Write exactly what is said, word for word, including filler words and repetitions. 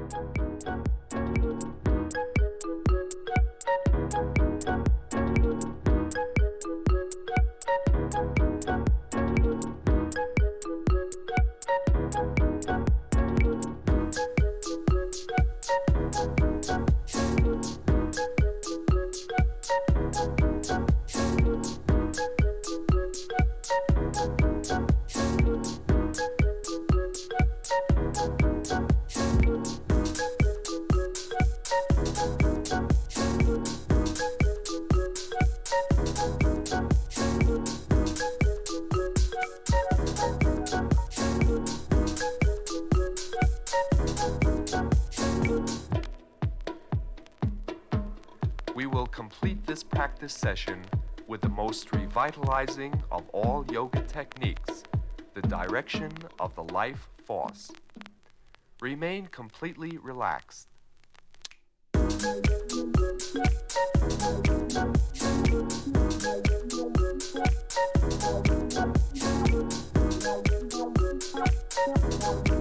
We will complete this practice session with the most revitalizing of all yoga techniques, the direction of the life force. Remain completely relaxed. Thank you.